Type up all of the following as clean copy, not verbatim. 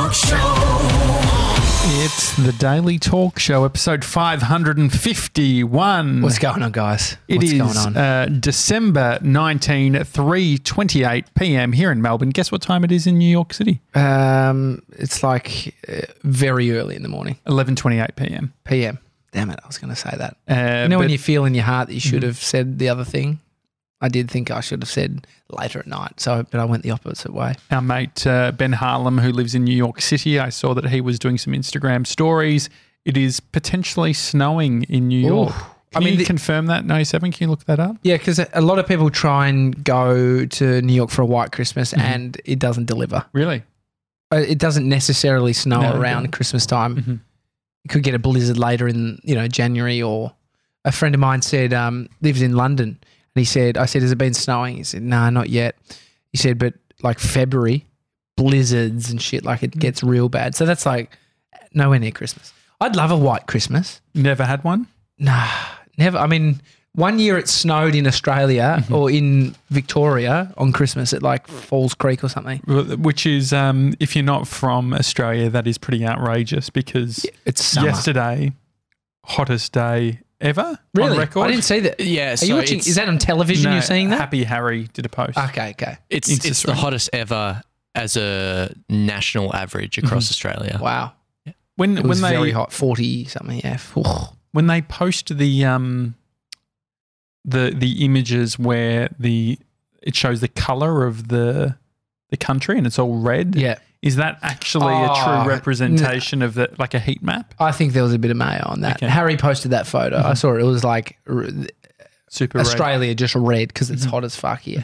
Talk Show. It's the Daily Talk Show, episode 551. What's going on, guys? What's going on? December 19, 3:28 p.m. here in Melbourne. Guess what time it is in New York City? It's like very early in the morning. 11:28 p.m. PM. Damn it, I was going to say that. When When you feel in your heart that you should have said the other thing? I did think I should have said later at night, but I went the opposite way. our mate Ben Harlem, who lives in New York City, I saw that he was doing some Instagram stories. It is potentially snowing in New York. Can you confirm that, 97? Can you look that up? Yeah, because a lot of people try and go to New York for a white Christmas and it doesn't deliver. Really? It doesn't necessarily snow No, around okay. Christmas time. Mm-hmm. You could get a blizzard later in January. Or a friend of mine said lives in London, and he said, I said, has it been snowing? He said, no, not yet. He said, but like February, blizzards and shit, like it gets real bad. So that's like nowhere near Christmas. I'd love a white Christmas. Never had one? Nah, never. I mean, one year it snowed in Australia or in Victoria on Christmas at like Falls Creek or something. Which is, if you're not from Australia, that is pretty outrageous because It's summer. yesterday, hottest day ever Really? on record. I didn't see that. Yeah, Are you watching? Is that on television? No, You're seeing that? Happy Harry did a post. Okay. It's Insta the story. hottest ever as a national average across Australia. Wow. When It was they very hot, 40 something. Yeah. when they post the images where it shows the color of the country and it's all red. Yeah. Is that actually a true representation of like a heat map? I think there was a bit of mayo on that. Okay. Harry posted that photo. I saw it. It was like Super red. Australia just red because it's hot as fuck here.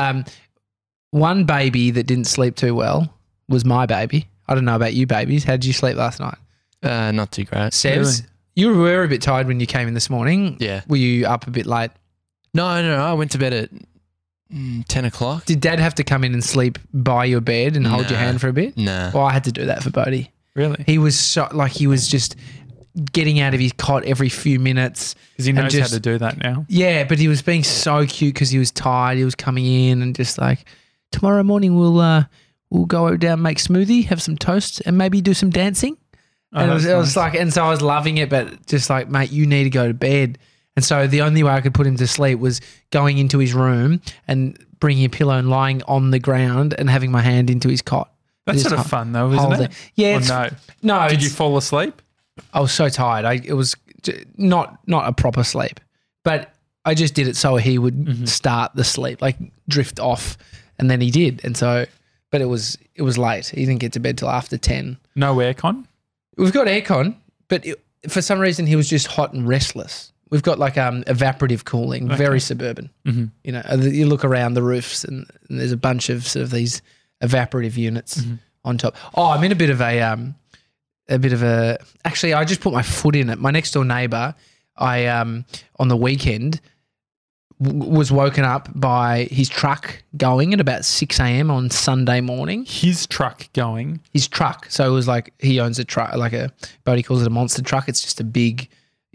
One baby that didn't sleep too well was my baby. I don't know about you babies. How did you sleep last night? Not too great. Sebs, you were a bit tired when you came in this morning. Yeah. Were you up a bit late? No. I went to bed at 10 o'clock. Did Dad have to come in and sleep by your bed and hold your Nah. hand for a bit? Nah. Well, I had to do that for Bodhi. Really? He was he was just getting out of his cot every few minutes. Because he and knows just- how to do that now. Yeah, but he was being so cute because he was tired. He was coming in and just like, tomorrow morning we'll go down, make smoothie, have some toast, and maybe do some dancing. And that's it was nice. like, and so I was loving it, but just like, mate, you need to go to bed. And so the only way I could put him to sleep was going into his room and bringing a pillow and lying on the ground and having my hand into his cot. That's Just sort of fun though, isn't hold it? Yeah, Or it's, no? no. Did you it's- fall asleep? I was so tired. It was not a proper sleep, but I just did it so he would start the sleep, like drift off, and then he did. And so, but it was late. He didn't get to bed till after 10. No aircon? We've got aircon, but for some reason he was just hot and restless. We've got like evaporative cooling, very suburban. Mm-hmm. You know, you look around the roofs and there's a bunch of sort of these evaporative units on top. Oh, I'm in a bit of a actually, I just put my foot in it. My next door neighbour, on the weekend was woken up by his truck going at about 6 a.m. on Sunday morning. His truck going. His truck. So it was like he owns a truck, Bodhi calls it a monster truck. It's just a big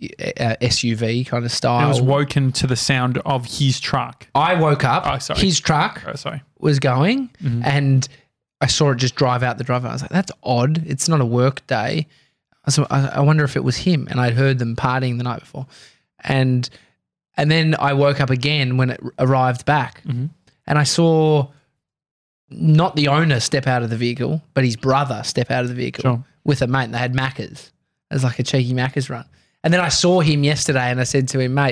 SUV kind of style. I was woken to the sound of his truck. I woke up. Oh, sorry. His truck Oh, sorry. was going and I saw it just drive out the driveway. I was like, that's odd. It's not a work day. So I wonder if it was him. And I'd heard them partying the night before. And then I woke up again when it arrived back and I saw not the owner step out of the vehicle, but his brother step out of the vehicle with a mate, and they had Maccas. It was like a cheeky Maccas run. And then I saw him yesterday and I said to him, mate,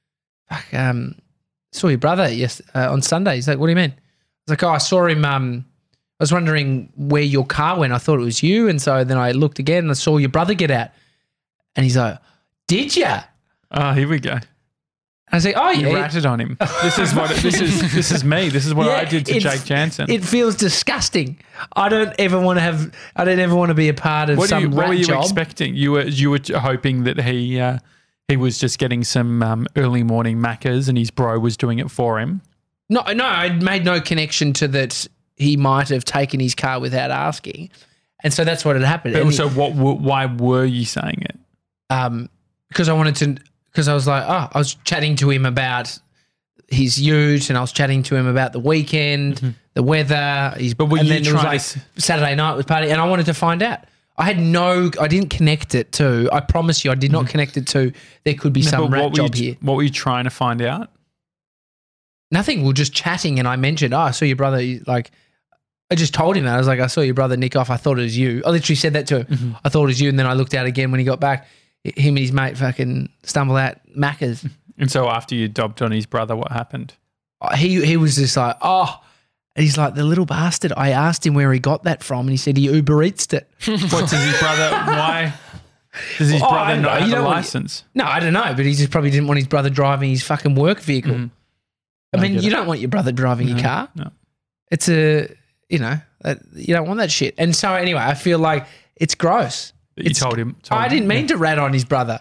saw your brother on Sunday. He's like, what do you mean? I was like, oh, I saw him. I was wondering where your car went. I thought it was you. And so then I looked again and I saw your brother get out. And he's like, did you? Oh, here we go. I was like, oh, You yeah. ratted on him. This is me. This is what I did to Jake Jansen. It feels disgusting. I don't ever want to be a part of What some were rat you job. expecting? You were hoping that he was just getting some early morning Maccas and his bro was doing it for him. No, I made no connection to that he might have taken his car without asking. And so that's what had happened. But And also, why were you saying it? because I was like, I was chatting to him about his ute and I was chatting to him about the weekend the weather. But were and you then it was trying like to Saturday night was party, and I wanted to find out. I didn't connect it to. I promise you, I did not connect it to. There could be some rat job here. What were you trying to find out? Nothing. We were just chatting, and I mentioned, I saw your brother. Like, I just told him that. I was like, I saw your brother nick off. I thought it was you. I literally said that to him. Mm-hmm. I thought it was you, and then I looked out again when he got back. Him and his mate fucking stumble out Macca's. And so after you dobbed on his brother, what happened? He was just like, oh. And he's like, the little bastard. I asked him where he got that from, and he said he Uber Eatsed it. What does his brother? Why does his brother not have a license? No, I don't know, but he just probably didn't want his brother driving his fucking work vehicle. I mean, you don't want your brother driving your car. No. It's you don't want that shit. And so anyway, I feel like it's gross. You told him. I didn't mean to rat on his brother,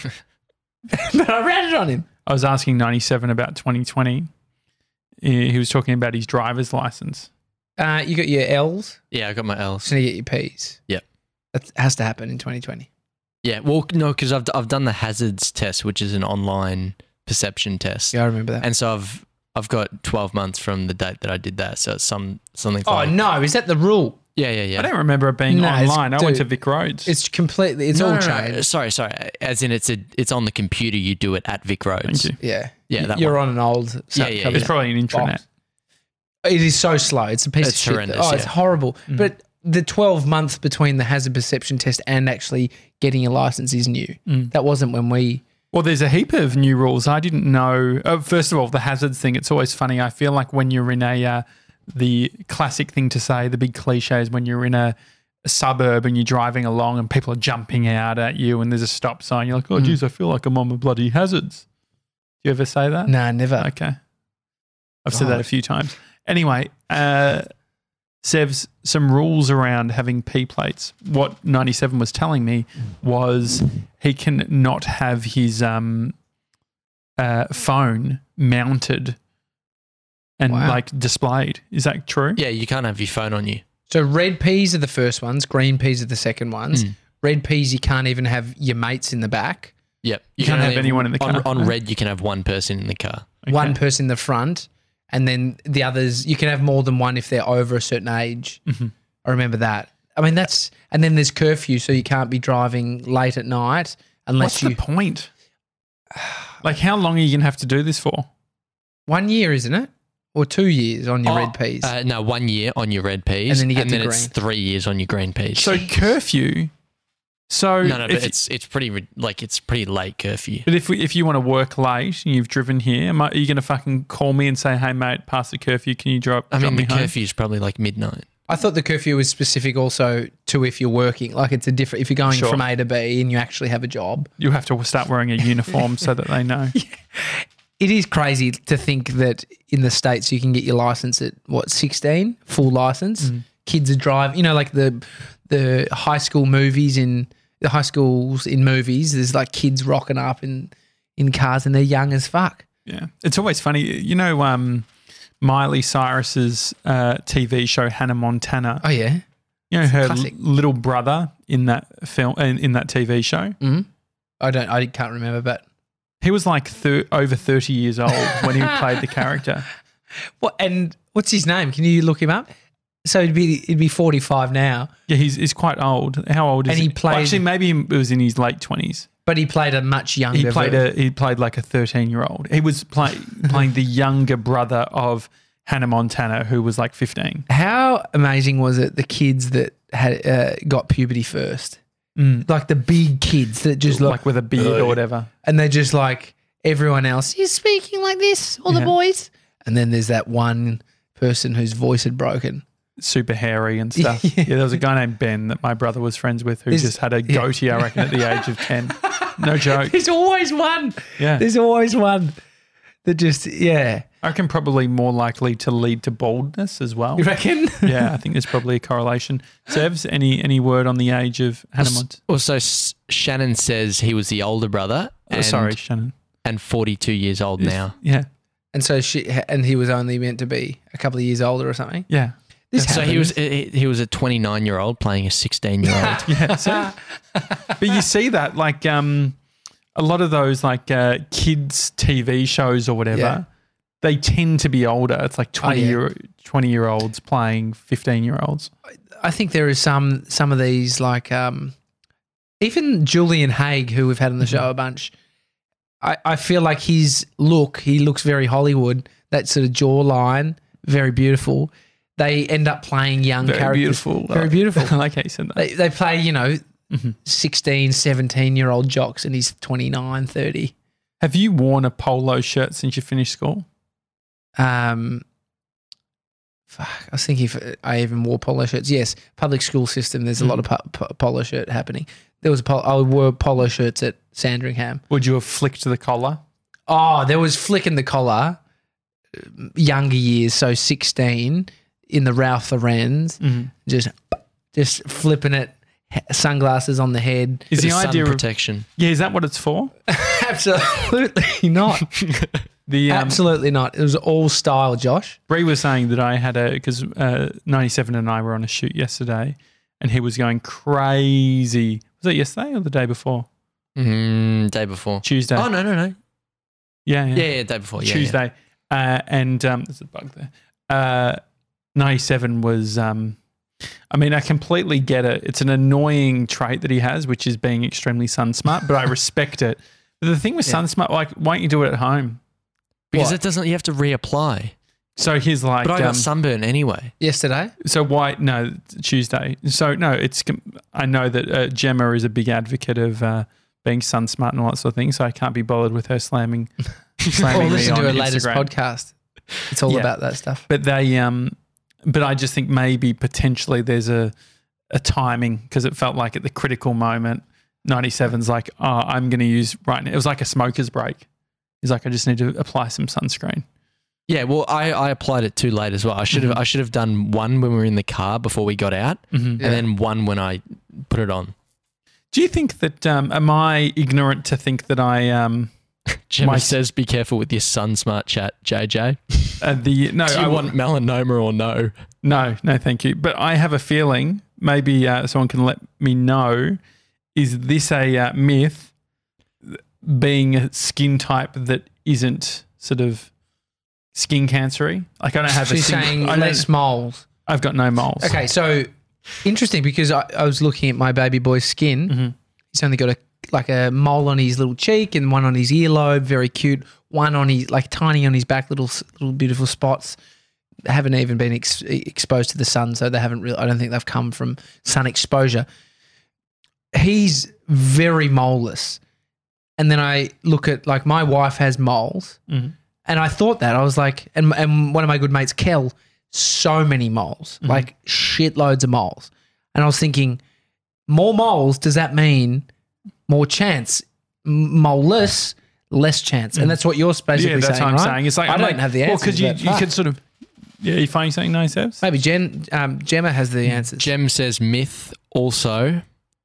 but I ratted on him. I was asking 97 about 2020. He was talking about his driver's license. You got your L's? Yeah, I got my L's. So you get your P's? Yep. That has to happen in 2020. Yeah, well, no, because I've done the hazards test, which is an online perception test. Yeah, I remember that. And so I've got 12 months from the date that I did that. So it's something Oh, like... no, is that the rule? Yeah. I don't remember it being online. I went to Vic Roads. It's completely, it's all changed. Sorry. As in it's on the computer, you do it at Vic Roads. Thank you. Yeah. Yeah, that You're one. on an old... It's probably an intranet. box. It is so slow. It's a piece of It's shit. horrendous, It's yeah. horrible. But the 12 months between the hazard perception test and actually getting a license is new. That wasn't when we... Well, there's a heap of new rules. I didn't know. First of all, the hazards thing, it's always funny. I feel like when you're in the classic thing to say, the big cliche is when you're in a suburb and you're driving along and people are jumping out at you and there's a stop sign. You're like, oh, geez, I feel like I'm on my bloody hazards. Do you ever say that? Nah, never. Okay. I've said that a few times. Anyway, Sev's, some rules around having P plates. What 97 was telling me was he can not have his phone mounted and like displayed. Is that true? Yeah, you can't have your phone on you. So red peas are the first ones, green peas are the second ones. Red peas, you can't even have your mates in the back. Yep. You can't have anyone in the car. On red, you can have one person in the car. Okay. One person in the front, and then the others, you can have more than one if they're over a certain age. I remember that. I mean, and then there's curfew, so you can't be driving late at night unless What's the point? Like, how long are you going to have to do this for? 1 year, isn't it? Or 2 years on your red peas. No, 1 year on your red peas. And then you get the it's 3 years on your green peas. So curfew. So no, but it's pretty late curfew. But if you want to work late and you've driven here, are you going to fucking call me and say, hey mate, past the curfew, can you drop? I mean, me the home? curfew is probably like midnight. I thought the curfew was specific also to if you're working. Like it's a different, if you're going Sure. from A to B and you actually have a job. You have to start wearing a uniform so that they know. It is crazy to think that in the States you can get your license at 16? Full license. Kids are driving, like the high school movies the high schools in movies, there's like kids rocking up in cars and they're young as fuck. Yeah. It's always funny. Miley Cyrus's TV show Hannah Montana. Oh yeah. Her classic. little brother in that film, in that TV show. I can't remember, but he was like over 30 years old when he played the character. What? And what's his name? Can you look him up? So he'd be 45 now. Yeah, he's quite old. How old is and he? Played, actually, maybe it was in his late 20s. But he played a much younger. He played like a 13-year-old. He was playing the younger brother of Hannah Montana, who was like 15. How amazing was it? The kids that had got puberty first, like the big kids that just look like with a beard or whatever, and they're just like everyone else. You're speaking like this, all the boys, and then there's that one person whose voice had broken. Super hairy and stuff. Yeah, there was a guy named Ben that my brother was friends with who just had a goatee, I reckon, at the age of 10. No joke. There's always one. Yeah. There's always one that just, I reckon probably more likely to lead to baldness as well. You reckon? Yeah, I think there's probably a correlation. Sevs, any word on the age of Hannah Montana? Also, Shannon says he was the older brother. Sorry, Shannon. And 42 years old now. Yeah. And so he was only meant to be a couple of years older or something. Yeah. So he was a 29-year-old playing a 16-year-old. Yeah. So, but you see that like a lot of those like kids TV shows or whatever, they tend to be older. It's like 20 20-year-olds playing 15-year-olds. I think there is some of these like even Julian Haig, who we've had on the show a bunch. I feel like he looks very Hollywood. That sort of jawline, very beautiful. They end up playing young characters. Very beautiful. I like how you said that. They play, 16, 17-year-old jocks, and he's 29, 30. Have you worn a polo shirt since you finished school? I was thinking if I even wore polo shirts. Yes, public school system, there's a lot of polo shirt happening. There was I wore polo shirts at Sandringham. Would you have flicked the collar? Oh, there was flicking the collar, younger years, so 16, in the Ralph Lauren's, just flipping it, sunglasses on the head. Is the Sun idea protection? is that what it's for? Absolutely not. Absolutely not. It was all style, Josh. Bree was saying that I had because 97 and I were on a shoot yesterday, and he was going crazy. Was it yesterday or the day before? Day before. Tuesday. Oh, no. Yeah, day before. Yeah, Tuesday. And there's a bug there. 97 was, I completely get it. It's an annoying trait that he has, which is being extremely sun smart, but I respect it. But the thing with sun smart, like, why don't you do it at home? Because it doesn't, you have to reapply. So he's like, but I got sunburn anyway. Yesterday? So why? No, Tuesday. So no, I know that Gemma is a big advocate of being sun smart and all that sort of thing. So I can't be bothered with her slamming or me listen on to her Instagram. latest podcast. It's all about that stuff. But but I just think maybe potentially there's a timing, because it felt like at the critical moment, 97's like, oh, I'm going to use right now. It was like a smoker's break. He's like, I just need to apply some sunscreen. Yeah, well, I applied it too late as well. I should have done one when we were in the car before we got out, and then one when I put it on. Do you think that am I ignorant to think that I Gemma says, "Be careful with your sun smart chat, JJ." Do you want melanoma or no? No, thank you. But I have a feeling maybe someone can let me know. Is this a myth? Being a skin type that isn't sort of skin cancery, like I don't have. She's saying less moles. I've got no moles. Okay, so interesting, because I was looking at my baby boy's skin. He's only got a mole on his little cheek and one on his earlobe, very cute. One on his tiny on his back, little beautiful spots. They haven't even been exposed to the sun, so they haven't really. I don't think they've come from sun exposure. He's very moleless. And then I look at, my wife has moles, and I thought that. I was like, and one of my good mates, Kel, so many moles, like shitloads of moles. And I was thinking, more moles, does that mean more chance? Moleless, less chance. And that's what you're basically saying, that's what I'm saying. It's like, I don't have the answers. Well, because you could sort of, you finding something nice, Evs? Maybe Gemma has the answers. Gem says myth also.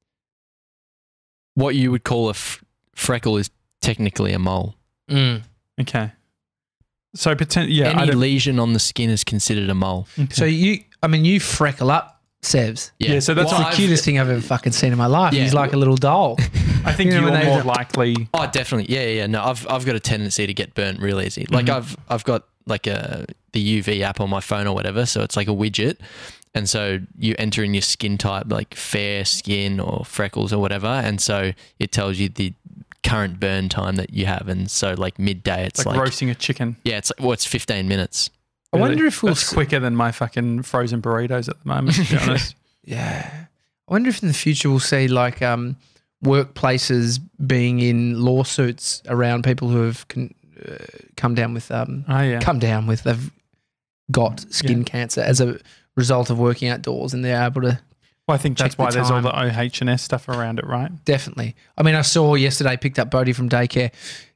What you would call a freckle is technically a mole. Okay. So any lesion on the skin is considered a mole. Okay. So you freckle up, Sevs. Yeah, so that's the cutest thing I've ever fucking seen in my life. Yeah. He's like a little doll. I think you're more likely. Oh, definitely. Yeah. No, I've got a tendency to get burnt real easy. Like I've got like the UV app on my phone or whatever, so it's like a widget. And so you enter in your skin type, like fair skin or freckles or whatever, and so it tells you the current burn time that you have. And so like midday, it's like roasting a chicken. Yeah, it's 15 minutes. I wonder if that's quicker than my fucking frozen burritos at the moment, to be honest. Yeah. I wonder if in the future we'll see workplaces being in lawsuits around people who have come down with they've got skin cancer as a result of working outdoors, and they're able to. Well, I think that's why there's all the OH&S stuff around it, right? Definitely. I mean, I saw yesterday, picked up Bodhi from daycare,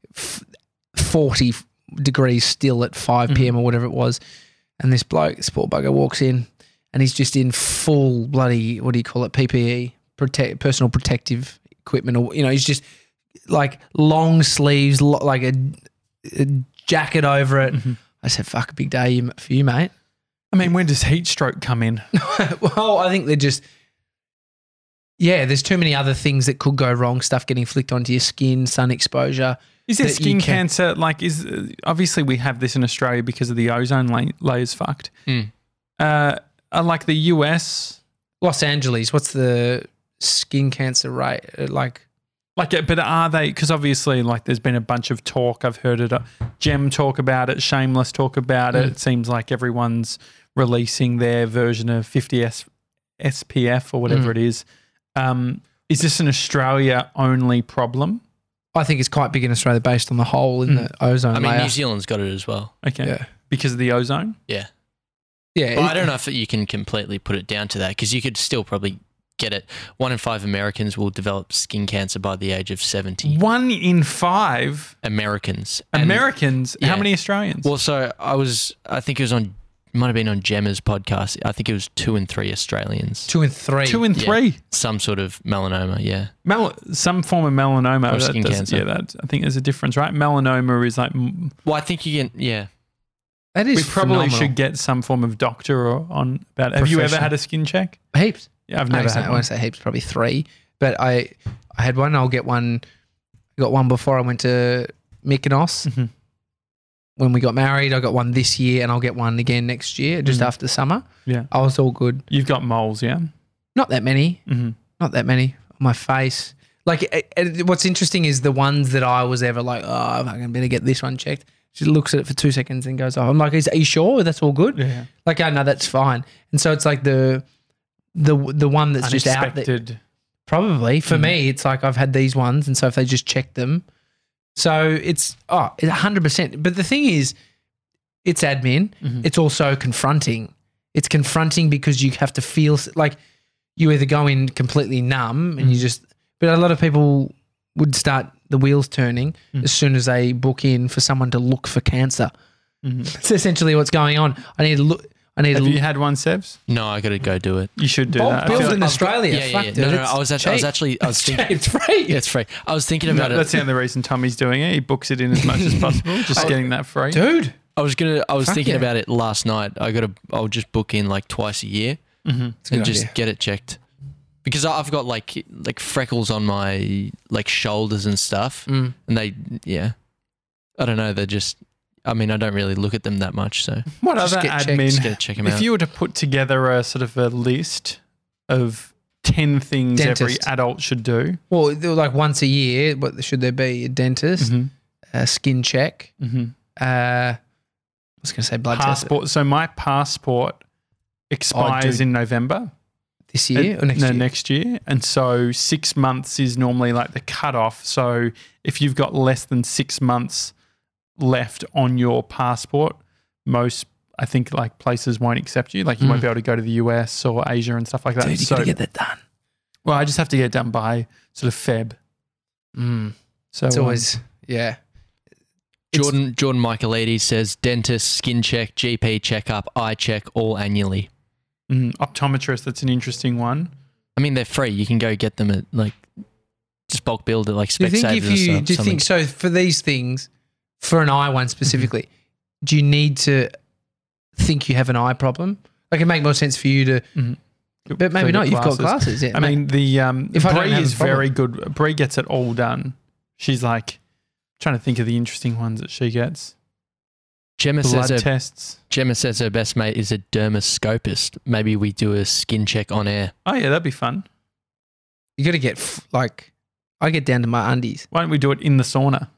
40 degrees still at 5 p.m. or whatever it was, and this poor bugger walks in, and he's just in full bloody, what do you call it, PPE, personal protective equipment, or he's just like long sleeves, like a jacket over it. I said, "Fuck, a big day for you, mate." I mean, when does heat stroke come in? Well, I think they're just, there's too many other things that could go wrong, stuff getting flicked onto your skin, sun exposure. Is there skin cancer? Obviously we have this in Australia because of the ozone layer's fucked. Like the US. Los Angeles, what's the skin cancer rate? But are they? Because obviously, like, there's been a bunch of talk. I've heard it. Gem talk about it. Shameless talk about it. It seems like everyone's releasing their version of 50 SPF or whatever it is. Is this an Australia only problem? I think it's quite big in Australia based on the hole in the ozone layer. I mean, New Zealand's got it as well. Okay. Yeah. Because of the ozone? Yeah. Yeah. But I don't know if you can completely put it down to that because you could still probably get it. 1 in 5 Americans will develop skin cancer by the age of 70. 1 in 5 Americans. Americans? Yeah. How many Australians? Well, so I think it might have been on Gemma's podcast. I think it was 2 in 3 Australians. 2 and 3. 2 and 3? Yeah. Some sort of melanoma, yeah. Some form of melanoma. Or skin cancer. Yeah, I think there's a difference, right? Melanoma is like... Well, I think you can, yeah. That is We probably phenomenal. should get some form of doctor on about it. Have you ever Professional. had a skin check? Heaps. Yeah, I've never had I one. want to say heaps, probably 3. But I had one. I'll get one. I got one before I went to Mykonos. Mhm. When we got married, I got one this year and I'll get one again next year, just after summer. Yeah. I was all good. You've got moles, yeah? Not that many. Mm-hmm. Not that many on my face. Like, what's interesting is the ones that I was ever like, oh, I'm better get this one checked. She looks at it for 2 seconds and goes, oh, I'm like, are you sure that's all good? Yeah. Like, oh, no, that's fine. And so it's like the one that's just out there. Unexpected. Probably. For me, it's like I've had these ones, and so if they just check them. So it's 100%. But the thing is, it's admin. It's also confronting. It's confronting because you have to feel like you either go in completely numb and you just – but a lot of people would start the wheels turning as soon as they book in for someone to look for cancer. That's essentially what's going on. I need to look – Have you had one, Sebs? No, I got to go do it. You should do Bulk that. I bills feel in like- Australia. Yeah, Fuck, yeah. dude, No, it's I was thinking. it's free. Yeah, it's free. I was thinking about That's the only reason Tommy's doing it. He books it in as much as possible, just getting that free. Dude. I was Fuck thinking yeah. about it last night. I'll just book in like twice a year and good just idea. get it checked. Because I've got like freckles on my like shoulders and stuff. And I don't know, they're just I don't really look at them that much, so What Just other get checked. admin? just gotta check them If out. you were to put together a sort of a list of 10 things every Dentist. adult should do. Well, they're like once a year, what should there be? A dentist, a skin check, I was going to say blood test Passport. So my passport expires dude. in November. this year or next year? Next year. And so 6 months is normally like the cutoff. So if you've got less than 6 months left on your passport, most, I think, like places won't accept you. Like you won't be able to go to the US or Asia and stuff like that. Dude, you got to get that done. Well, I just have to get it done by sort of Feb. So It's always, yeah. Jordan Michaelides says dentist, skin check, GP checkup, eye check, all annually. Optometrist, that's an interesting one. I mean, they're free. You can go get them at like just bulk build at like Do you think Specsavers if or you something. do you think so for these things, for an eye one specifically, do you need to think you have an eye problem? Like it make more sense for you to, but maybe not. You've got glasses. Yeah, I mean, the If I don't Brie have is this problem. very good. Brie gets it all done. She's like trying to think of the interesting ones that she gets. Gemma Blood says tests. her best mate is a dermoscopist. Maybe we do a skin check on air. Oh yeah, that'd be fun. you got to get like, I get down to my undies. Why don't we do it in the sauna?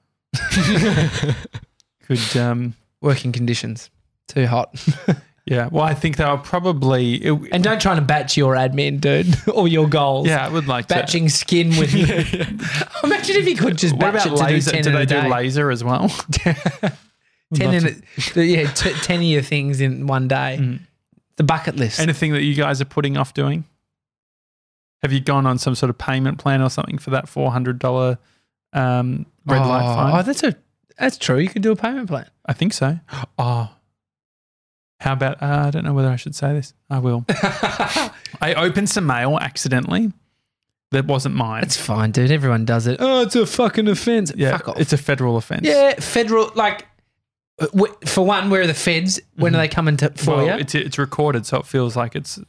Could Working conditions, too hot. yeah. Well, I think they'll probably. And don't try to batch your admin, dude, or your goals. Yeah, I would like Batching skin with you. Imagine if you could just What batch about it to laser? do 10 Do in they a do day. laser as well? 10 in a, 10 of your things in one day. The bucket list. Anything that you guys are putting off doing? Have you gone on some sort of payment plan or something for that $400 red light fine? Oh, that's true. You could do a payment plan. I think so. Oh, how about? I don't know whether I should say this. I will. I opened some mail accidentally. That wasn't mine. It's fine, dude. Everyone does it. Oh, it's a fucking offense. yeah, Fuck off. it's a federal offense. Yeah, federal. Like, for one, where are the feds? When are they coming for well, you? it's recorded, so it feels like it's.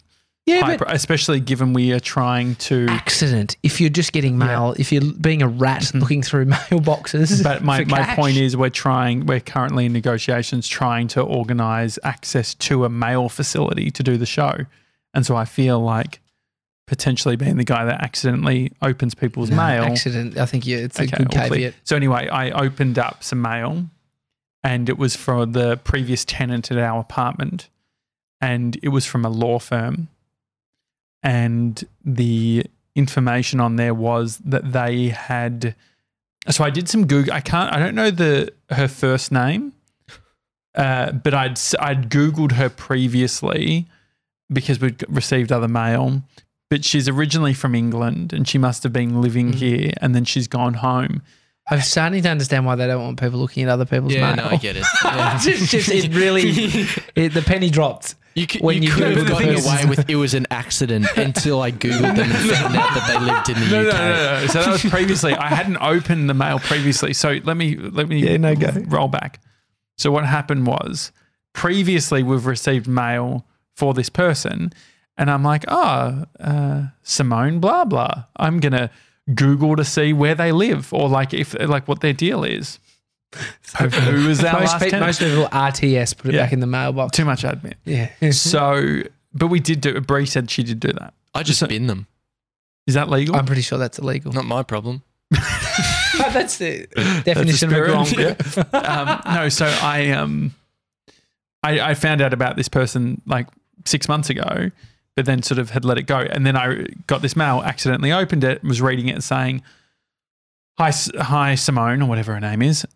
Yeah, but especially given we are trying to. accident. If you're just getting mail, if you're being a rat looking through mailboxes. But my for cash. point is, we're currently in negotiations trying to organise access to a mail facility to do the show, and so I feel like potentially being the guy that accidentally opens people's mail. Accident. I think it's a good all clear. caveat. So anyway, I opened up some mail, and it was for the previous tenant at our apartment, and it was from a law firm. And the information on there was that they had. So I did some Google. I don't know her first name, but I'd Googled her previously because we'd received other mail. But she's originally from England, and she must have been living here, and then she's gone home. I'm starting to understand why they don't want people looking at other people's mail. Yeah, no, I get it. Yeah. it really, the penny dropped. You could have gotten away with it was an accident until I Googled them and found out that they lived in the UK. No. So that was previously. I hadn't opened the mail previously. So let me go. roll back. So what happened was previously we've received mail for this person, and I'm like, Simone, blah, blah. I'm going to Google to see where they live or what their deal is. Who was our last tenant? Most people RTS put it back in the mailbox. Too much admin. Yeah. So, but we did do. Bree said she did do that. I just bin them. Is that legal? I'm pretty sure that's illegal. Not my problem. That's the definition of wrong. Yeah. No, so I found out about this person like 6 months ago, but then sort of had let it go, and then I got this mail, accidentally opened it, was reading it, saying, Hi, Simone, or whatever her name is.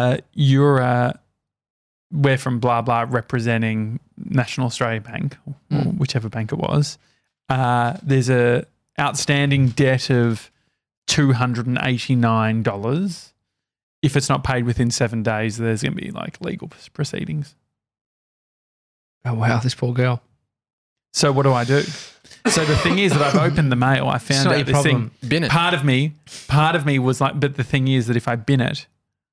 We're from blah, blah, representing National Australia Bank, or whichever bank it was. There's a outstanding debt of $289. If it's not paid within 7 days, there's going to be like legal proceedings. Oh, wow, this poor girl. So what do I do? So the thing is that I've opened the mail. I found out this thing. Bin it. Part of me was like, but the thing is that if I bin it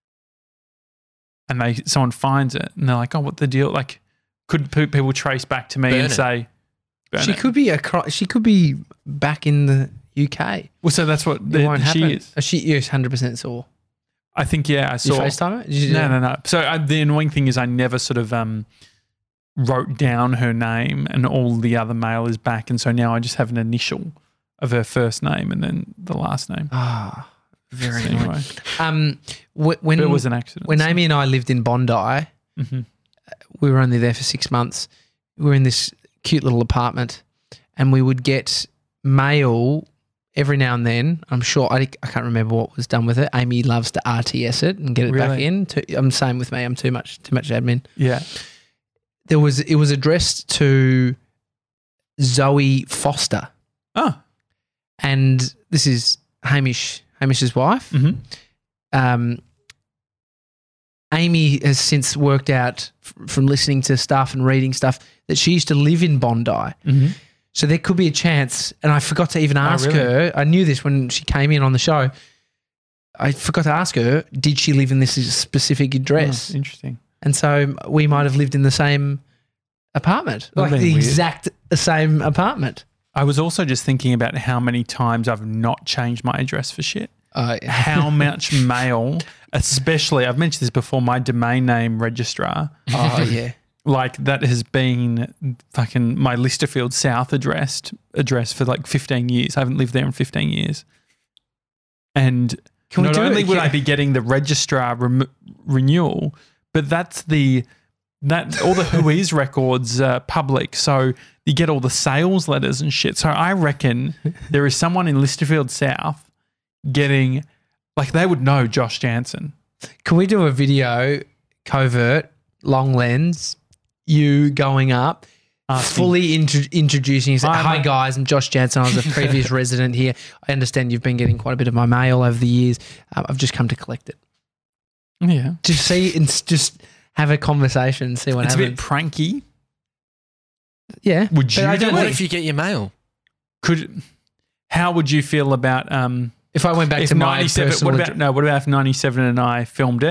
and someone finds it and they're like, oh, what the deal? Like, could people trace back to me Burn and it. say, She could be back in the UK. well, so that's what It won't happen. she is. She 100% saw. I think, yeah, I Did you saw. FaceTime it? No. So the annoying thing is I never sort of wrote down her name, and all the other mail is back. And so now I just have an initial of her first name and then the last name. Ah, very So annoying. anyway, When it was an accident. When Amy and I lived in Bondi, Mhm. we were only there for 6 months. We were in this cute little apartment, and we would get mail every now and then. I'm sure I can't remember what was done with it. Amy loves to RTS it and get it back Really? in. I'm same with me. I'm too much admin. Yeah. It was addressed to Zoe Foster, Oh. and this is Hamish's wife. Mm-hmm. Amy has since worked out from listening to stuff and reading stuff that she used to live in Bondi. Mm-hmm. So there could be a chance, and I forgot to even ask really? her. I knew this when she came in on the show. I forgot to ask her, did she live in this specific address? Oh, interesting. And so we might have lived in the same apartment, That'd like be the weird. exact same apartment. I was also just thinking about how many times I've not changed my address for shit. How much mail, especially, I've mentioned this before, my domain name registrar, Oh, yeah. like that has been fucking my Listerfield South address for like 15 years. I haven't lived there in 15 years. And Can we not do only it? would Yeah. I be getting the registrar renewal, but that's all the Whois records are public. So you get all the sales letters and shit. So I reckon there is someone in Listerfield South getting, like, they would know Josh Jansen. Can we do a video, covert, long lens, you going up, fully introducing yourself? Hi, guys, I'm Josh Jansen. I was a previous resident here. I understand you've been getting quite a bit of my mail over the years. I've just come to collect it. Yeah. Just see and just have a conversation and see what It's a happens. bit pranky. Yeah. Would But you I do don't What think- if you get your mail? How would you feel about if I went back if to my 97? personal What about if 97 and I filmed it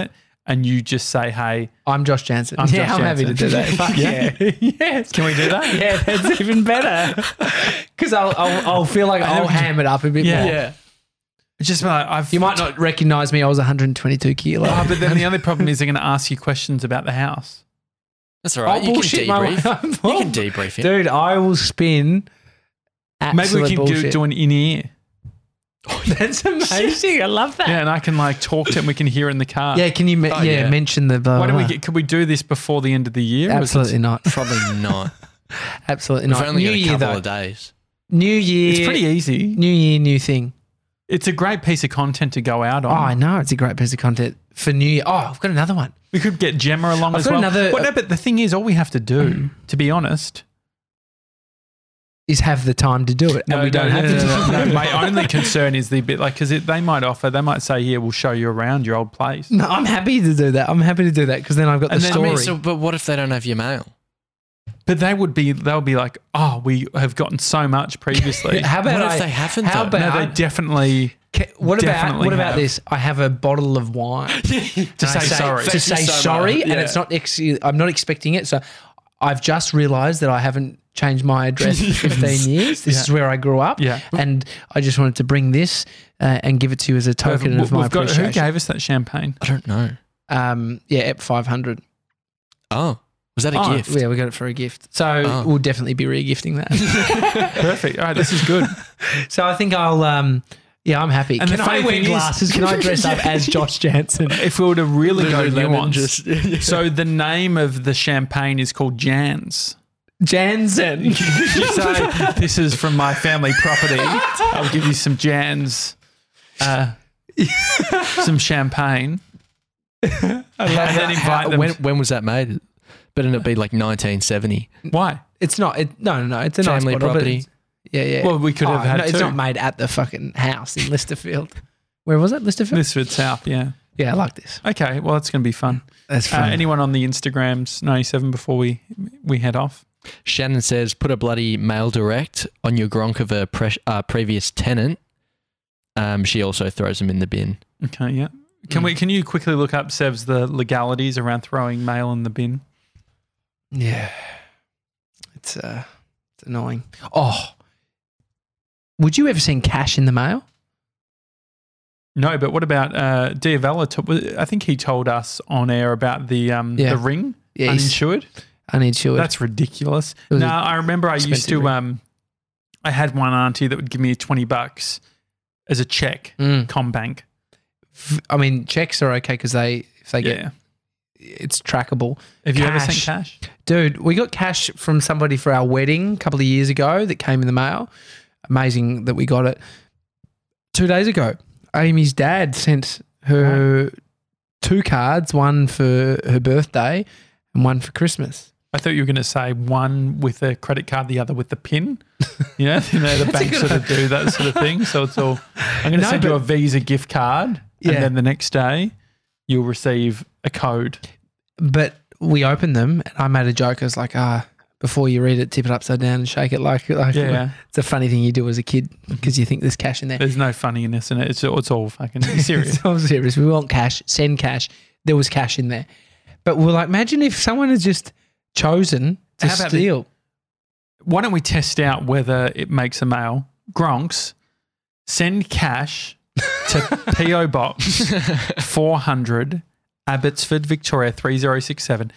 and you just say, "Hey, I'm Josh Jansen. I'm yeah, Josh I'm happy to do that. Fuck yeah. Yes. can we do that?" Yeah, that's even better. Because I'll feel like I'll ham it up a bit Yeah. more. Yeah. It's just like You might not recognize me. I was 122 kilos. Oh, but then the only problem is they're going to ask you questions about the house. That's all right. I'll You can bullshit my way debrief. up. You can debrief it. Dude, I will spin. Maybe Absolute we can bullshit. do an in ear. That's amazing. I love that. Yeah, and I can like talk to it and we can hear it in the car. Yeah, can you yeah. mention the blah, Why don't blah, we could we do this before the end of the year? blah. Or is it- Absolutely not. Probably not. Absolutely We've not. only New got a year couple though. of days. New year. It's pretty easy. New year, new thing. It's a great piece of content to go out on. Oh, I know. It's a great piece of content for New Year. Oh, I've got another one. We could get Gemma along I've as got well. another- Well, no, but the thing is, all we have to do, to be honest, Is have the time to do it. And we don't have to do it. no. My only concern is the bit like because they might say, "Here, we'll show you around your old place." No, I'm happy to do that. I'm happy to do that because then I've got And the then- story. So, but what if they don't have your mail? But they'll be like, "Oh, we have gotten so much previously." How about What if they haven't, How though? No, about they definitely what about definitely have. this? I have a bottle of wine to And I say sorry. To Thank say you so sorry, much. and Yeah. it's not. I'm not expecting it. So I've just realised that I haven't changed my address for 15 years. This is where I grew up. Yeah. And I just wanted to bring this and give it to you as a token of my We've got, who appreciation. gave us that champagne? I don't know. EP 500. Oh, was that a Oh, gift? Yeah, we got it for a gift. So Oh. we'll definitely be re-gifting that. Perfect. All right, this is good. So I think I'll. Yeah, I'm happy. And Can the I funny wear thing is- glasses? Can I dress up as Josh Jansen? If we were to really go Lululemon nuanced, so the name of the champagne is called Jan's. Jansen. You say, "This is from my family property. I'll give you some Jan's, some champagne." And then invite them. When was that made? Better not be like 1970. Why? It's not. No. It's a Family nice bottle, but property. it's- Yeah. Well, we could have had It's two. not made at the fucking house in Listerfield. Where was it? Listerfield? Lisford South, yeah. Yeah, I like this. Okay, well, it's going to be fun. That's fun. Anyone on the Instagrams 97 before we head off? Shannon says, put a bloody mail direct on your gronk of a previous tenant. She also throws them in the bin. Okay, yeah. Can you quickly look up, Sevs, the legalities around throwing mail in the bin? Yeah. It's annoying. Oh. Would you ever send cash in the mail? No, but what about Diavella? I think he told us on air about the ring, Yeah, he's uninsured. uninsured. That's ridiculous. It was No, I remember I used expensive to. I had one auntie that would give me $20 as a check, Combank. I mean, checks are okay because if they get Yeah. it's trackable. Have you ever sent cash? Dude, we got cash from somebody for our wedding a couple of years ago that came in the mail. Amazing that we got it 2 days ago. Amy's dad sent her 2 cards, one for her birthday and one for Christmas. I thought you were going to say one with a credit card, the other with the PIN. The banks sort of do that sort of thing. So it's all. I'm going to send you a Visa gift card, Yeah. and then the next day you'll receive a code. But we opened them and I made a joke. I was like, before you read it, tip it upside down and shake it like Yeah. It's a funny thing you do as a kid because you think there's cash in there. There's no funniness in it. It's all fucking serious. It's all serious. We want cash. Send cash. There was cash in there. But we're like, imagine if someone had just chosen to How about steal. Why don't we test out whether it makes a mail? Gronks, send cash to PO Box 400, Abbotsford, Victoria 3067.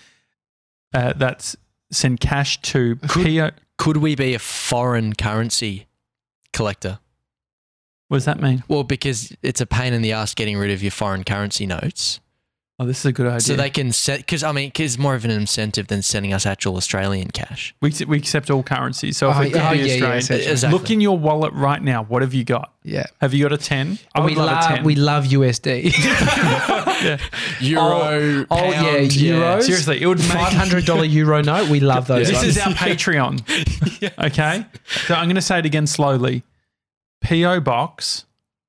That's send cash to PO. Could we be a foreign currency collector? What does that mean? Well, because it's a pain in the ass getting rid of your foreign currency notes. Oh, this is a good idea. So they can set, because more of an incentive than sending us actual Australian cash. we accept all currencies. So if Oh, it could yeah, be yeah, Australian, essentially. Exactly. look in your wallet right now. What have you got? Yeah. Have you got a 10? I would we love a 10. love USD. Yeah. Euro, Oh, yeah, pound, euros. Seriously, it would make $500 euro note. We love those. This ones. is our Patreon. Okay? So I'm going to say it again slowly. P.O. Box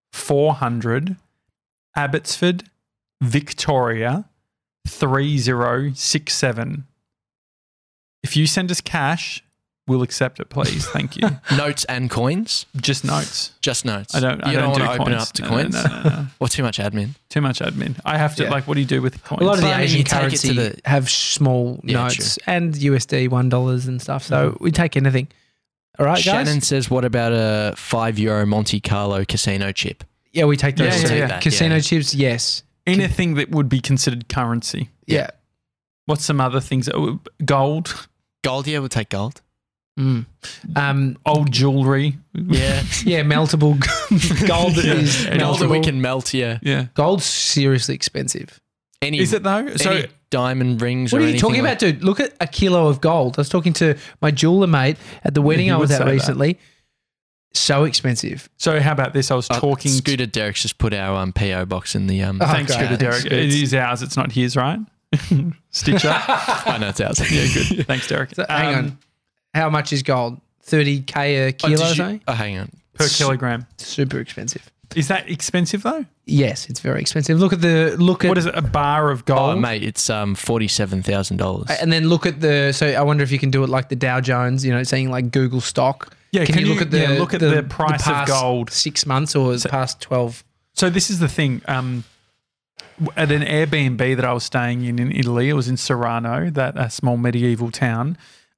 400, Abbotsford, Victoria 3067. If you send us cash we'll accept it, please. Thank you. Notes and coins? Just notes. Just notes. I don't want to do open it coins. up to No, coins? No. Or too much admin? Too much admin. I have to, Yeah. like, what do you do with coins? A lot of the But I mean, Asian you take it currency to the- have small Yeah, notes and USD $1 and stuff. So we take anything. All right, guys? Shannon says, what about a €5 Monte Carlo casino chip? Yeah, we take those. Yeah, too. yeah, yeah. Casino Yeah. chips, yes. Anything that would be considered currency. Yeah. What's some other things? Gold, Gold, yeah, we'll take gold. Mm. old jewelry. Yeah. Yeah, meltable gold that Yeah. is And Gold that we meltable. can melt, yeah. Yeah. Gold's seriously expensive. Any, Is it though? So any diamond rings What or are you anything talking about, dude? Look at a kilo of gold. I was talking to my jeweler mate at the wedding he I was would at say that. recently. So expensive. So how about this? I was talking. Scooter Derek's just put our PO box in the Oh, Thanks, great. Scooter Derek. Thanks, It Scoots. is ours. It's not his, right? Stitch up. I know it's ours. Yeah, good. Thanks, Derek. So, hang on. How much is gold? 30K a kilo, something? Oh, hang on. Per kilogram. Super expensive. Is that expensive though? Yes, it's very expensive. Look at What is it? A bar of Oh, gold? mate, it's $47,000. and then look at so I wonder if you can do it like the Dow Jones, saying like Google stock. Yeah, Can you look at the price of past gold? 6 months or the past 12? So this is the thing. At an Airbnb that I was staying in Italy, it was in Serrano, that small medieval town.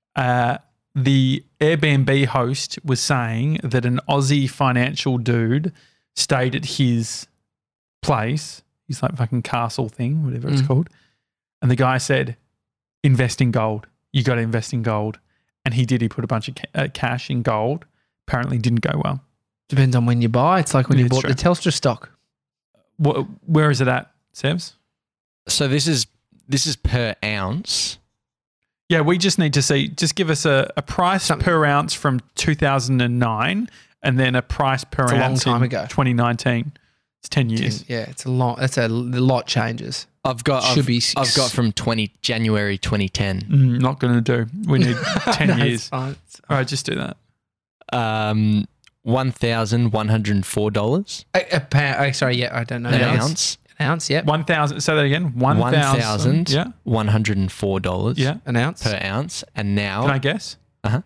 The Airbnb host was saying that an Aussie financial dude stayed at his place. He's like fucking castle thing, whatever it's called. And the guy said, invest in gold. You got to invest in gold. And he did. He put a bunch of cash in gold. Apparently didn't go well. Depends on when you buy. It's like when Yeah, you it's bought true. the Telstra stock. Where is it at, Sevs? So this is per ounce. Yeah, we just need to see, just give us a price per ounce from 2009 and then a price per It's a long ounce time in ago. 2019. It's 10 years. Yeah, it's a lot. That's a lot changes. I've got from January 2010. Not going to do. We need 10 No, years. it's fine. All right, just do that. $1,104 A pound. Sorry, yeah, I don't know. an An ounce. An ounce, yeah. 1,000. Say that again. 1,000. Yeah. $1,104 Yeah. An ounce. per ounce. And now, Can I guess? Uh-huh.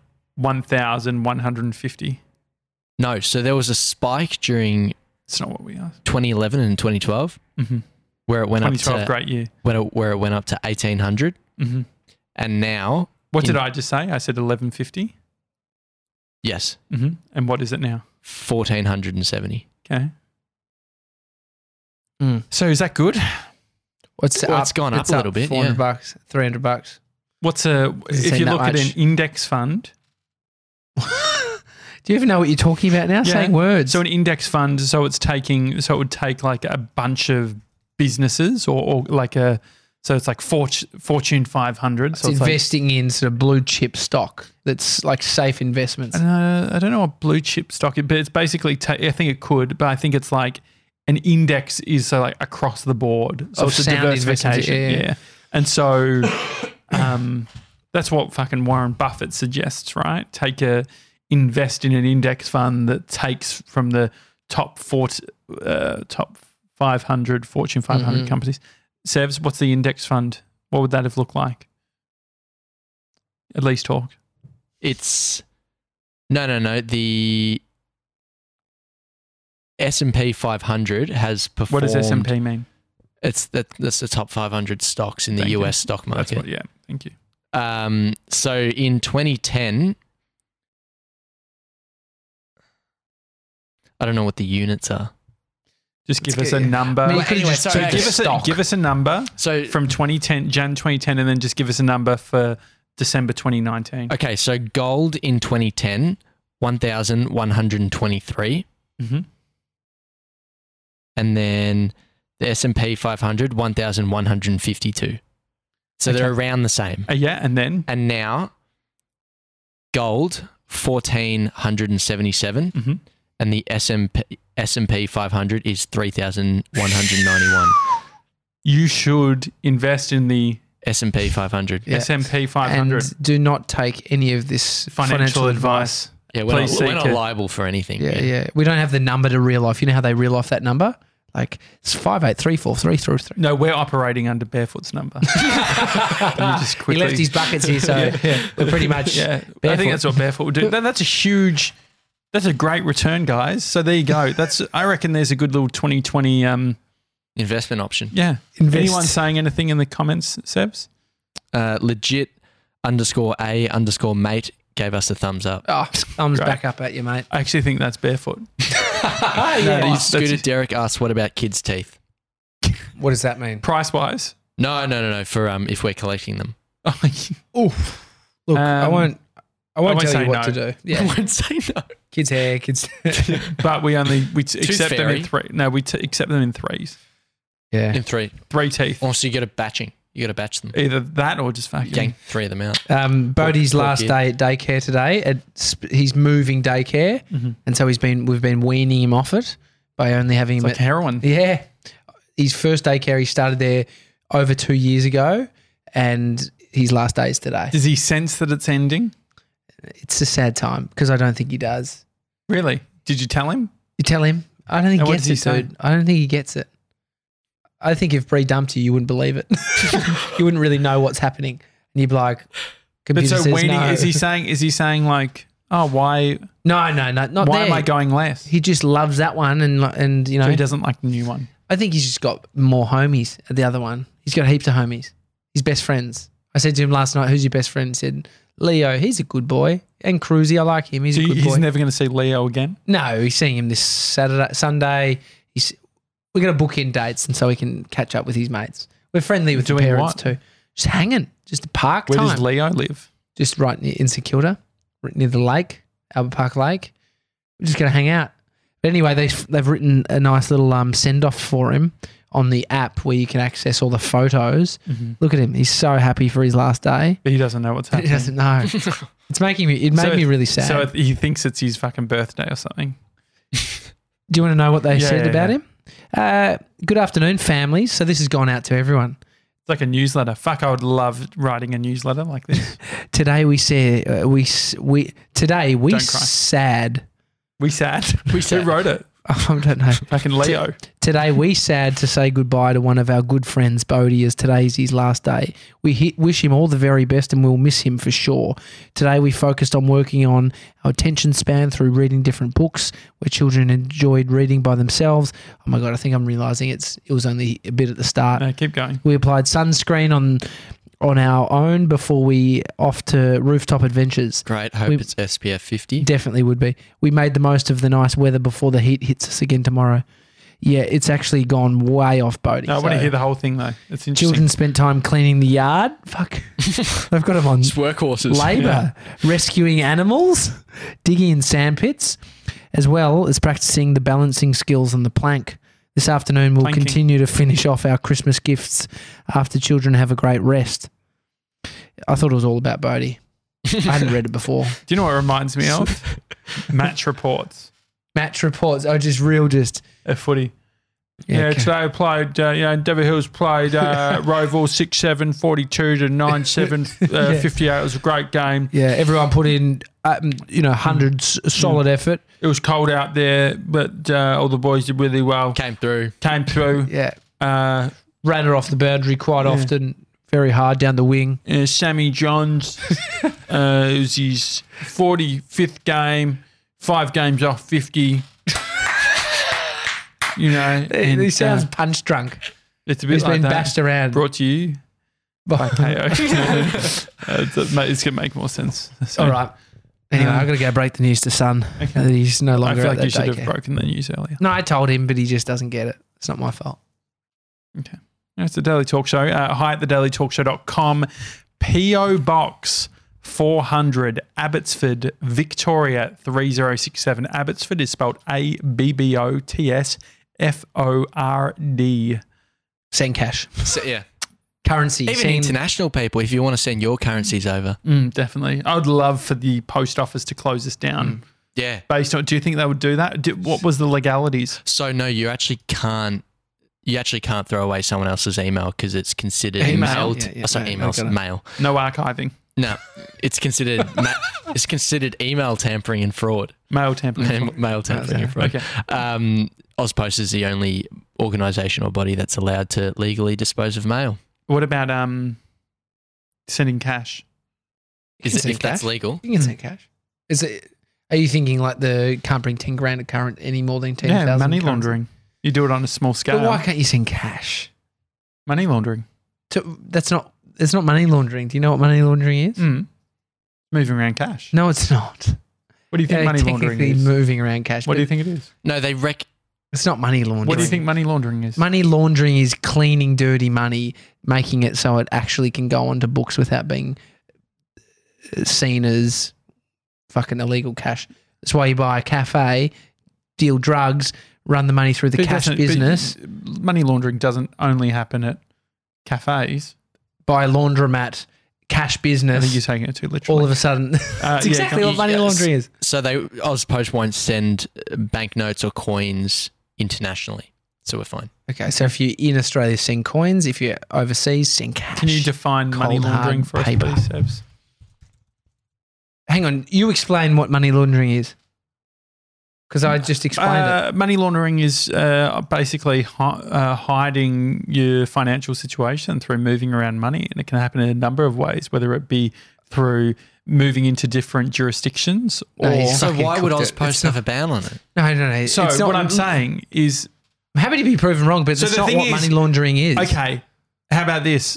1,150. no, so there was a spike during It's not what we asked. 2011 and 2012 Mm-hmm. where it went up 2012, to great year. where it went up to 1,800, Mm-hmm. and now What did I just say? I said 1,150. yes, Mm-hmm. And what is it now? 1,470. Okay. Mm. So is that good? What's Well, up? it's gone up a little bit, $400, yeah. $300. What's Doesn't if seem you that look at much. an index fund? Do you even know what you're talking about now? Yeah. Saying words. So an index fund, it would take like a bunch of businesses or like so it's like Fortune 500. it's So it's like, investing in sort of blue chip stock that's like safe investments. I don't know what blue chip stock is, but it's basically, I think it could, but I think it's like an index is so like across the board. So Of it's a sound investments, diversification. yeah. And so that's what fucking Warren Buffett suggests, right? Invest in an index fund that takes from the top 500 Fortune 500 companies. Sevs, what's the index fund? What would that have looked like? At least talk. It's no. The S&P 500 has performed. What does S&P mean? That's the top 500 stocks in the Thank you. US stock That's market. what, thank you. So in 2010, I don't know what the units are. Just give Let's us a get- number. I mean, you could've just So took give a us stock. give us a number So from 2010, Jan 2010, and then just give us a number for December 2019. okay, so gold in 2010, 1,123, Mm-hmm. and then the S&P 500, 1,152. So they're Okay. around the same. Yeah, and then And now, gold 1,477, Mhm. and the S&P 500 is 3,191. you should invest in the S&P 500. Yeah. S&P 500. And do not take any of this Financial advice. Yeah, Please we're seek not it. liable for anything. Yeah. We don't have the number to reel off. You know how they reel off that number? Like it's 583433. No, we're operating under Barefoot's number. Can you just He quickly- left his buckets here, so we're pretty much. Yeah, I Barefoot. think that's what Barefoot would do. That's a great return, guys. So there you go. I reckon there's a good little 2020. Investment option. Yeah. Invest. Anyone saying anything in the comments, Sebs? Legit_A_mate gave us a thumbs up. Oh, thumbs Great. back up at you, mate. I actually think that's Barefoot. Yeah. Scooter Derek asks, what about kids' teeth? What does that mean? Price wise. No. For if we're collecting them. Oof. Look, I won't tell say you what no. to do. I Yeah. won't say no. Kids' hair, kids. But we accept them fairy. in three. No, accept them in threes. Yeah. In 3. 3 teeth. Also, you got to batching. You got to batch them. Either that or just fucking. Yank 3 of them out. Bodie's Poor last kid. day at daycare today. He's moving daycare, and so we've been weaning him off it by only having It's him like heroin. Yeah. His first daycare, he started there over 2 years ago, and his last day is today. Does he sense that it's ending? It's a sad time because I don't think he does. Really? Did you tell him? You tell him. I don't think And he what gets does he it, say? dude. I don't think he gets it. I think if Bree dumped you, you wouldn't believe it. You wouldn't really know what's happening. And you'd be like, But computer so says weaning, no. is he saying like, oh, why No, not why there. am I going less? He just loves that one, and you know, So he doesn't like the new one. I think he's just got more homies at the other one. He's got heaps of homies. His best friends. I said to him last night, "Who's your best friend?" He said, "Leo. He's a good boy." And Cruzy, I like him. He's a good boy. He's never going to see Leo again. No, he's seeing him this Sunday. We're going to book in dates, and so he can catch up with his mates. We're friendly with the Doing parents what? too. Just hanging, just a park Where time. does Leo live? Just right in St Kilda, right near the lake, Albert Park Lake. We're just going to hang out. But anyway, they've written a nice little send off for him on the app where you can access all the photos. Look at him; he's so happy for his last day. But he doesn't know what's He happening. doesn't know. It made me really sad. So he thinks it's his fucking birthday or something. Do you want to know what they Yeah, said yeah, about yeah. him? Good afternoon, families. So this has gone out to everyone. It's like a newsletter. Fuck, I would love writing a newsletter like this. Today we say today we Don't cry. sad. We sad. Who wrote it? I don't know. Fucking Leo. Today we sad to say goodbye to one of our good friends, Bodie, as today's his last day. We wish him all the very best and we'll miss him for sure. Today we focused on working on our attention span through reading different books where children enjoyed reading by themselves. Oh my God, I think I'm realising it was only a bit at the start. No, keep going. We applied sunscreen on our own before we off to rooftop adventures. Great. Hope it's SPF 50. Definitely would be. We made the most of the nice weather before the heat hits us again tomorrow. Yeah, it's actually gone way off, Bodie. No, I want to So, hear the whole thing though. It's interesting. children spent time cleaning the yard. Fuck. They've got them on It's workhorses. labour, rescuing animals, digging in sandpits, as well as practicing the balancing skills on the plank. This afternoon, we'll Planking. continue to finish off our Christmas gifts after children have a great rest. I thought it was all about Bodie. I hadn't read it before. Do you know what it reminds me of? Match reports. Match reports are just A footy. Yeah, okay. today I played, Dever Hills played Roval 6-7, 42 to 9-7, 58. It was a great game. Yeah, everyone put in, hundreds solid effort. It was cold out there, but all the boys did really well. Came through. Came through. Yeah, Uh, ran her off the boundary quite often, very hard down the wing. Sammy Johns, it was his 45th game, 5 games off 50. He sounds punch drunk. it's a bit He's like been that. bashed around. Brought to you by KO. It's going to make more sense. So, All right. Anyway, I've got to go break the news to Son that he's no I longer feel at like you that should daycare. have broken the news earlier. No, I told him, but he just doesn't get it. It's not my fault. Okay. It's the Daily Talk Show. Hi at thedailytalkshow.com. P.O. Box 400, Abbotsford, Victoria 3067. Abbotsford is spelled ABBOTSFORD. Send cash. So, yeah. Currency. Even send, international people, if you want to send your currencies over. Definitely. I would love for the post office to close this down. Yeah. Based on, do you think they would do that? What was the legalities? So no, you actually can't throw away someone else's email because it's considered Email. mail. No archiving. No, it's considered it's considered email tampering and fraud. Mail tampering. Mail tampering and fraud. Okay. Ozpost is the only organisation or body that's allowed to legally dispose of mail. What about sending cash? If that's legal. You can send cash. Is it? Are you thinking like can't bring 10 grand current any more than 10,000? Yeah, money laundering. You do it on a small scale. But why can't you send cash? Money laundering. It's not money laundering. Do you know what money laundering is? Moving around cash. No, it's not. What do you think money laundering is? Moving around cash. What do you think it is? No, It's not money laundering. What do you think money laundering is? Money laundering is cleaning dirty money, making it so it actually can go onto books without being seen as fucking illegal cash. That's why you buy a cafe, deal drugs, run the money through the cash business. Money laundering doesn't only happen at cafes. Buy a laundromat, cash business. I think you're taking it too literally. All of a sudden, that's exactly what money laundering is. So Ozpost won't send banknotes or coins internationally. So we're fine. Okay, so if you're in Australia, send coins. If you're overseas, send cash. Can you define money laundering for us, please, Sebs? Hang on, you explain what money laundering is. Because I just explained it. Money laundering is basically hiding your financial situation through moving around money. And it can happen in a number of ways, whether it be through moving into different jurisdictions or... So why would Ozpost have a ban on it? No. So what I'm saying is... I'm happy to be proven wrong, but that's not what money laundering is. Okay, how about this?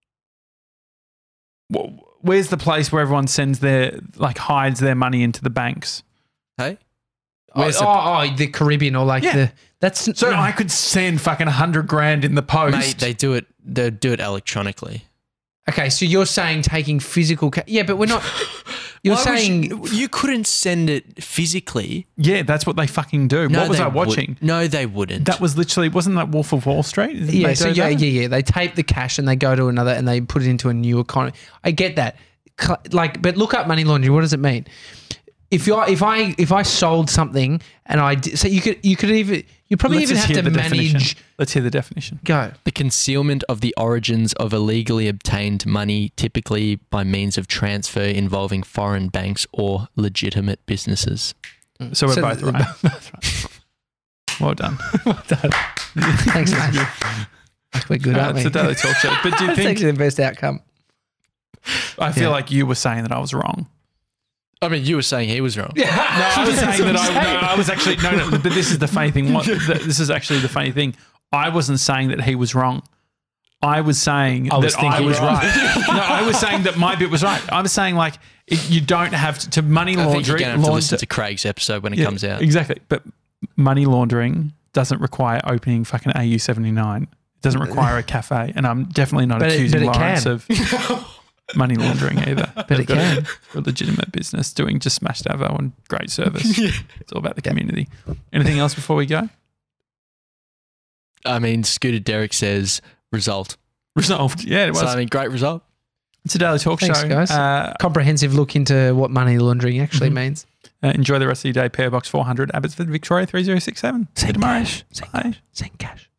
Where's the place where everyone hides their money into the banks? Hey? The Caribbean or I could send fucking 100 grand in the post. Mate, they do it electronically. Okay, so you're saying taking physical yeah, but we're not you're saying you couldn't send it physically. Yeah, that's what they fucking do. No, what was I watching? No, they wouldn't. That was literally, wasn't that Wolf of Wall Street? Yeah, they tape the cash and they go to another and they put it into a new economy. I get that. But look up money laundering. What does it mean? If I sold something and you probably even have to manage. Let's hear the definition. Go. The concealment of the origins of illegally obtained money, typically by means of transfer involving foreign banks or legitimate businesses. So we're both right. Well done. Well done. Thanks, mate. We're good, aren't we? It's a Daily Talk Show. But do you think actually the best outcome? I feel like you were saying that I was wrong. I mean, you were saying he was wrong. No, I was saying that I was actually no. But this is the funny thing. This is actually the funny thing. I wasn't saying that he was wrong. I was saying that I was right. No, I was saying that my bit was right. I was saying you don't have to money laundering. I think you're going to have to listen to Craig's episode when it comes out. Exactly. But money laundering doesn't require opening fucking AU79. It doesn't require a cafe. And I'm definitely not accusing Lawrence of money laundering either. But it can. For a legitimate business doing just smashed Avo and great service. It's all about the community. Anything else before we go? I mean, Scooter Derek says result. Resolved. Yeah, it was. So, I mean, great result. It's a Daily Talk Thanks, Show. Guys. Comprehensive look into what money laundering actually means. Enjoy the rest of your day. PO Box 400, Abbotsford, Victoria 3067. See you tomorrow. Send cash.